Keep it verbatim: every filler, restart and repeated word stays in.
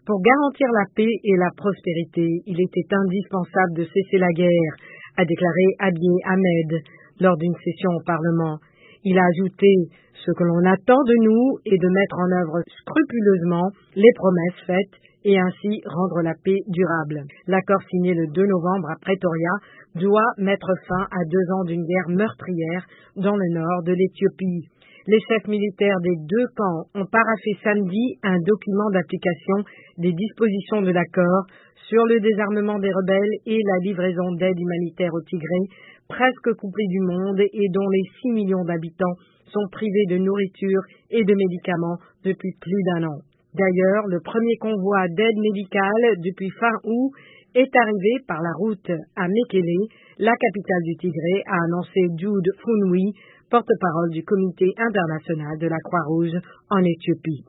Pour garantir la paix et la prospérité, il était indispensable de cesser la guerre, a déclaré Abiy Ahmed lors d'une session au Parlement. Il a ajouté « Ce que l'on attend de nous est de mettre en œuvre scrupuleusement les promesses faites et ainsi rendre la paix durable. » L'accord signé le deux novembre à Pretoria doit mettre fin à deux ans d'une guerre meurtrière dans le nord de l'Éthiopie. Les chefs militaires des deux camps ont paraphé samedi un document d'application des dispositions de l'accord sur le désarmement des rebelles et la livraison d'aide humanitaire au Tigré, presque coupé du monde et dont les six millions d'habitants sont privés de nourriture et de médicaments depuis plus d'un an. D'ailleurs, le premier convoi d'aide médicale depuis fin août est arrivé par la route à Mekele, la capitale du Tigré, a annoncé Jude Funwi, porte-parole du Comité international de la Croix-Rouge en Éthiopie.